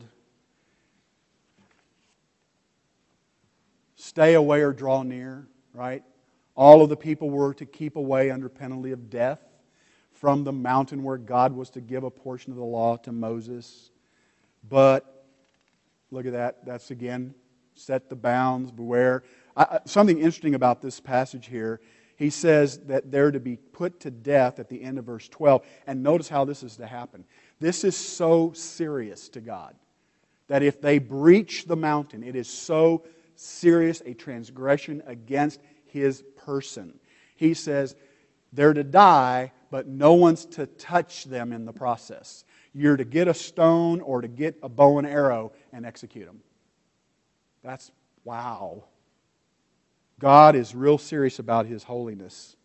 Stay away or draw near, right? All of the people were to keep away under penalty of death from the mountain where God was to give a portion of the law to Moses. But, look at that, that's again, set the bounds, beware. I, something interesting about this passage here, he says that they're to be put to death at the end of verse twelve. And notice how this is to happen. This is so serious to God that if they breach the mountain, it is so serious a transgression against His person. He says they're to die, but no one's to touch them in the process. You're to get a stone or to get a bow and arrow and execute them. That's wow. God is real serious about His holiness.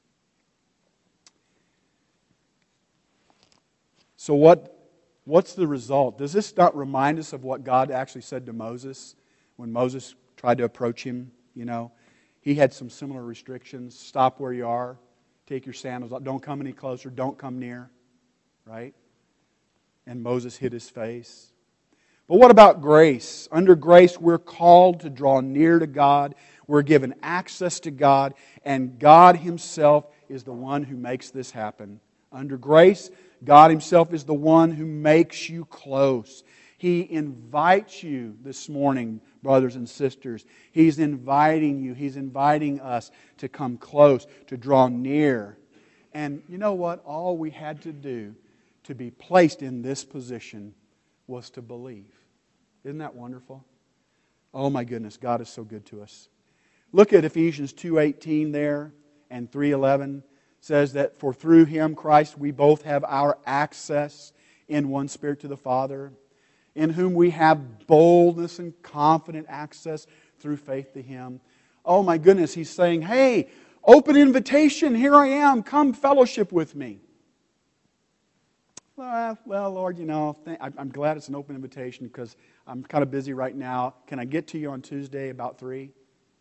So what, what's the result? Does this not remind us of what God actually said to Moses when Moses tried to approach Him? You know, He had some similar restrictions. Stop where you are. Take your sandals off. Don't come any closer. Don't come near. Right? And Moses hid his face. But what about grace? Under grace, we're called to draw near to God. We're given access to God. And God Himself is the one who makes this happen. Under grace, God Himself is the one who makes you close. He invites you this morning, brothers and sisters. He's inviting you. He's inviting us to come close, to draw near. And you know what? All we had to do to be placed in this position was to believe. Isn't that wonderful? Oh my goodness, God is so good to us. Look at Ephesians two eighteen there and three eleven. Says that for through Him, Christ, we both have our access in one Spirit to the Father, in whom we have boldness and confident access through faith to Him. Oh my goodness, He's saying, hey, open invitation, here I am, come fellowship with me. Well, well, Lord, you know, I'm glad it's an open invitation because I'm kind of busy right now. Can I get to you on Tuesday about three?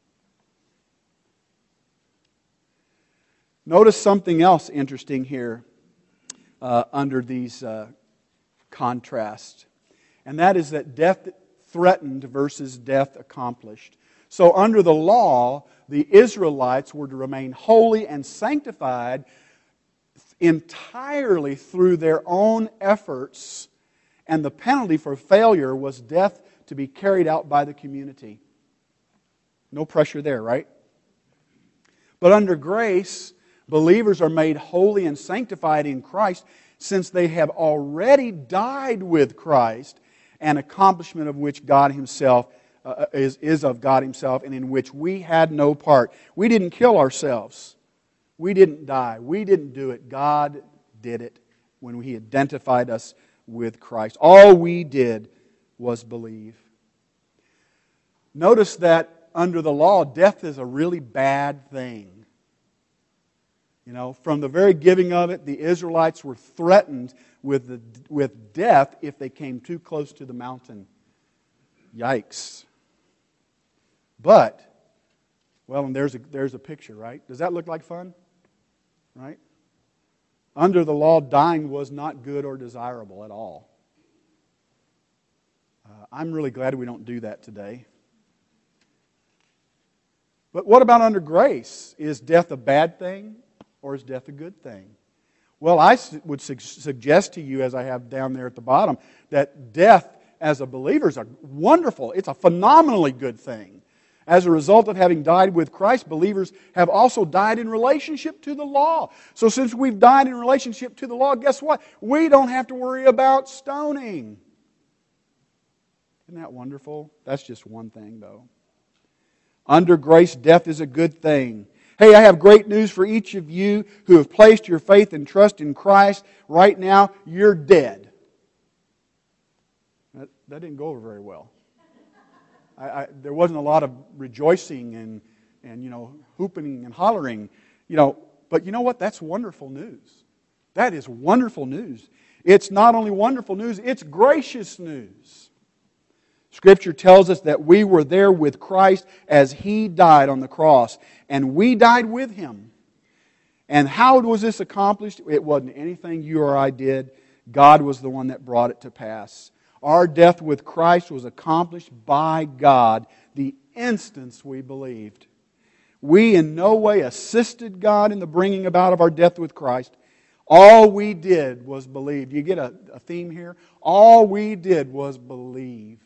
Notice something else interesting here uh, under these uh, contrasts. And that is that death threatened versus death accomplished. So under the law, the Israelites were to remain holy and sanctified entirely through their own efforts, and the penalty for failure was death to be carried out by the community. No pressure there, right? But under grace, believers are made holy and sanctified in Christ since they have already died with Christ, an accomplishment of which God Himself uh, is, is of God Himself, and in which we had no part. We didn't kill ourselves. We didn't die. We didn't do it. God did it when He identified us with Christ. All we did was believe. Notice that under the law, death is a really bad thing. You know, from the very giving of it, the Israelites were threatened with, the, with death if they came too close to the mountain. Yikes. But, well, and there's a, there's a picture, right? Does that look like fun? Right? Under the law, dying was not good or desirable at all. Uh, I'm really glad we don't do that today. But what about under grace? Is death a bad thing or is death a good thing? Well, I would su- suggest to you, as I have down there at the bottom, that death as a believer is a wonderful, it's a phenomenally good thing. As a result of having died with Christ, believers have also died in relationship to the law. So since we've died in relationship to the law, guess what? We don't have to worry about stoning. Isn't that wonderful? That's just one thing, though. Under grace, death is a good thing. Hey, I have great news for each of you who have placed your faith and trust in Christ. Right now, you're dead. That, that didn't go over very well. I, I, there wasn't a lot of rejoicing and, and, you know, hooping and hollering. You know, but you know what? That's wonderful news. That is wonderful news. It's not only wonderful news, it's gracious news. Scripture tells us that we were there with Christ as He died on the cross. And we died with Him. And how was this accomplished? It wasn't anything you or I did. God was the one that brought it to pass. Our death with Christ was accomplished by God the instant we believed. We in no way assisted God in the bringing about of our death with Christ. All we did was believe. Do you get a, a theme here? All we did was believe.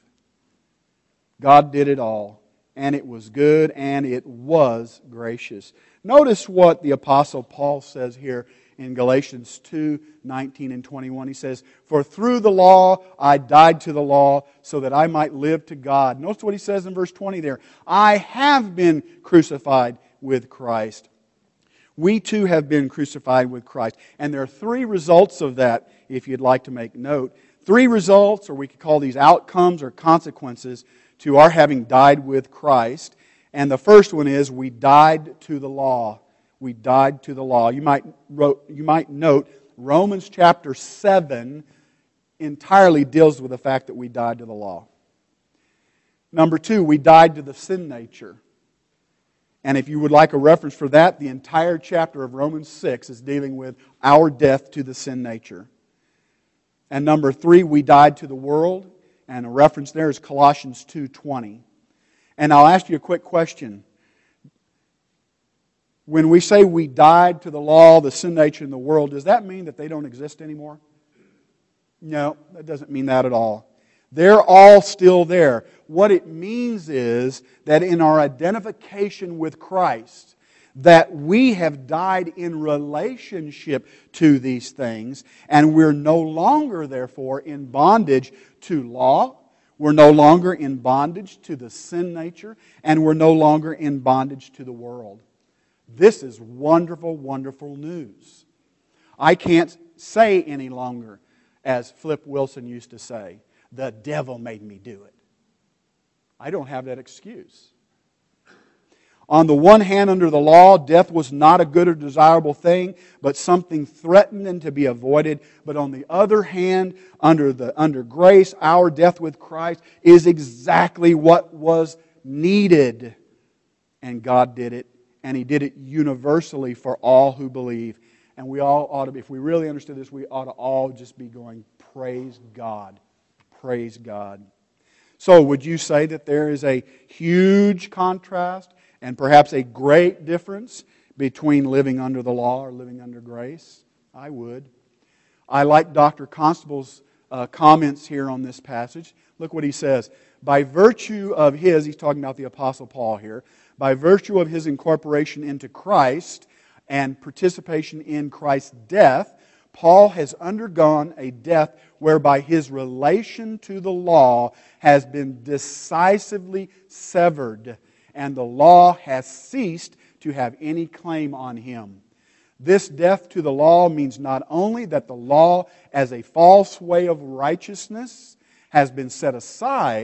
God did it all. And it was good and it was gracious. Notice what the Apostle Paul says here in Galatians two, nineteen and twenty-one. He says, "For through the law I died to the law so that I might live to God." Notice what he says in verse twenty there. "I have been crucified with Christ." We too have been crucified with Christ. And there are three results of that, if you'd like to make note. Three results, or we could call these outcomes or consequences, to our having died with Christ. And the first one is we died to the law. We died to the law. You might, wrote, you might note Romans chapter seven entirely deals with the fact that we died to the law. Number two, we died to the sin nature. And if you would like a reference for that, the entire chapter of Romans six is dealing with our death to the sin nature. And number three, we died to the world. And a reference there is Colossians two twenty. And I'll ask you a quick question. When we say we died to the law, the sin nature, and the world, does that mean that they don't exist anymore? No, that doesn't mean that at all. They're all still there. What it means is that in our identification with Christ, that we have died in relationship to these things, and we're no longer, therefore, in bondage to law. We're no longer in bondage to the sin nature, and we're no longer in bondage to the world. This is wonderful, wonderful news. I can't say any longer, as Flip Wilson used to say, "The devil made me do it." I don't have that excuse. On the one hand, under the law, death was not a good or desirable thing, but something threatened and to be avoided. But on the other hand, under the under grace, our death with Christ is exactly what was needed. And God did it, and He did it universally for all who believe. And we all ought to be, if we really understood this, we ought to all just be going, praise God. Praise God. So would you say that there is a huge contrast and perhaps a great difference between living under the law or living under grace? I would. I like Doctor Constable's uh, comments here on this passage. Look what he says. By virtue of his, he's talking about the Apostle Paul here, by virtue of his incorporation into Christ and participation in Christ's death, Paul has undergone a death whereby his relation to the law has been decisively severed, and the law has ceased to have any claim on him. This death to the law means not only that the law as a false way of righteousness has been set aside,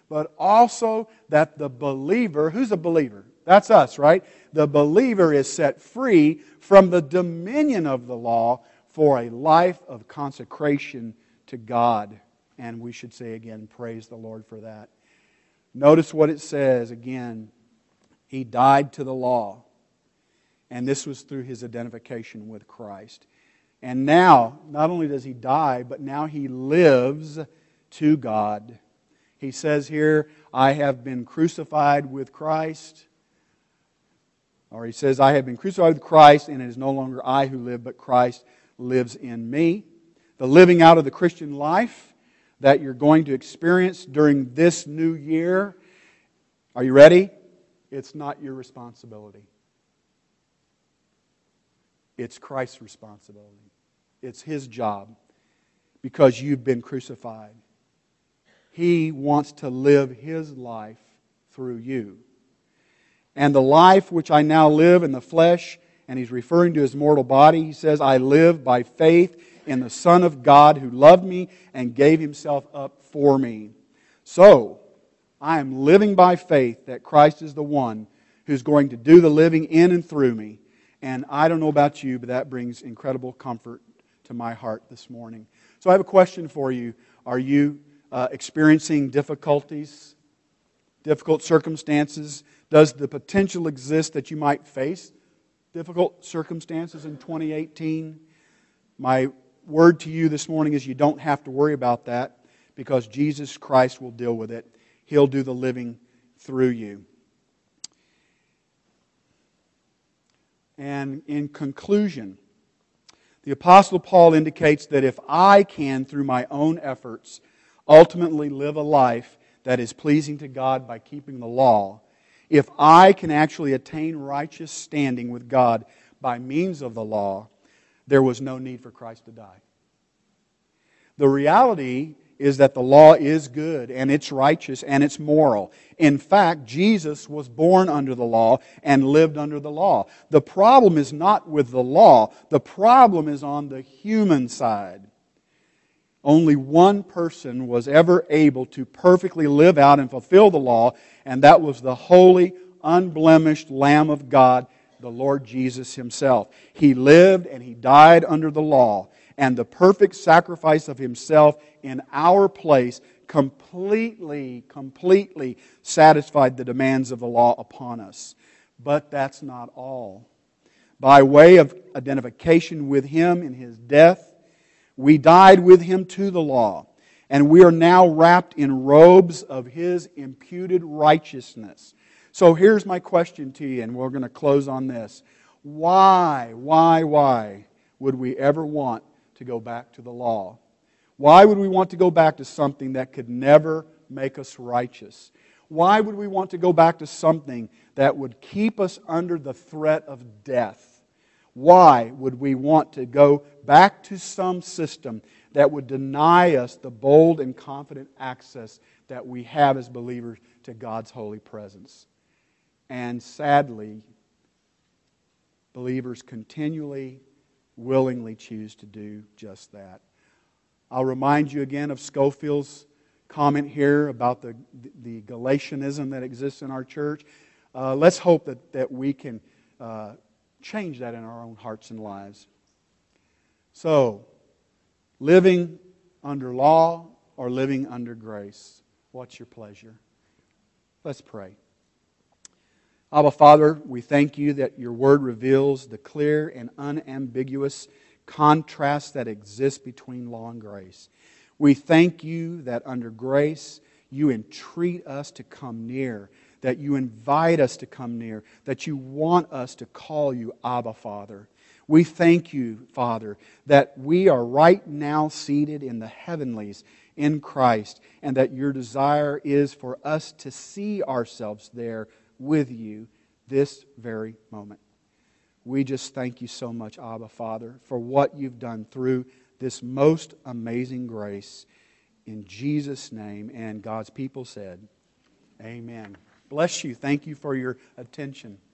but also that the believer, who's a believer? That's us, right? The believer is set free from the dominion of the law for a life of consecration to God. And we should say again, praise the Lord for that. Notice what it says again. He died to the law. And this was through his identification with Christ. And now, not only does he die, but now he lives to God. He says here, I have been crucified with Christ. Or he says, I have been crucified with Christ, and it is no longer I who live, but Christ lives in me. The living out of the Christian life that you're going to experience during this new year, are you ready? It's not your responsibility. It's Christ's responsibility. It's His job because you've been crucified. He wants to live His life through you. And the life which I now live in the flesh, and he's referring to his mortal body, he says, I live by faith in the Son of God who loved me and gave Himself up for me. So, I am living by faith that Christ is the one who's going to do the living in and through me. And I don't know about you, but that brings incredible comfort to my heart this morning. So I have a question for you. Are you uh, experiencing difficulties, difficult circumstances? Does the potential exist that you might face difficult circumstances in twenty eighteen? My word to you this morning is you don't have to worry about that because Jesus Christ will deal with it. He'll do the living through you. And in conclusion, the Apostle Paul indicates that if I can, through my own efforts, ultimately live a life that is pleasing to God by keeping the law, if I can actually attain righteous standing with God by means of the law, there was no need for Christ to die. The reality is that the law is good and it's righteous and it's moral. In fact, Jesus was born under the law and lived under the law. The problem is not with the law. The problem is on the human side. Only one person was ever able to perfectly live out and fulfill the law, and that was the holy, unblemished Lamb of God, the Lord Jesus Himself. He lived and He died under the law, and the perfect sacrifice of Himself in our place completely, completely satisfied the demands of the law upon us. But that's not all. By way of identification with Him in His death, we died with Him to the law, and we are now wrapped in robes of His imputed righteousness. So here's my question to you, and we're going to close on this. Why, why, why would we ever want to go back to the law? Why would we want to go back to something that could never make us righteous? Why would we want to go back to something that would keep us under the threat of death? Why would we want to go back to some system that would deny us the bold and confident access that we have as believers to God's holy presence? And sadly, believers continually, willingly choose to do just that. I'll remind you again of Scofield's comment here about the, the Galatianism that exists in our church. Uh, let's hope that, that we can uh, change that in our own hearts and lives. So, living under law or living under grace, what's your pleasure? Let's pray. Abba, Father, we thank You that Your Word reveals the clear and unambiguous contrast that exists between law and grace. We thank You that under grace You entreat us to come near, that You invite us to come near, that You want us to call You Abba, Father. We thank You, Father, that we are right now seated in the heavenlies in Christ, and that Your desire is for us to see ourselves there with You this very moment. We just thank You so much, Abba, Father, for what You've done through this most amazing grace. In Jesus' name, and God's people said, Amen. Bless you. Thank you for your attention.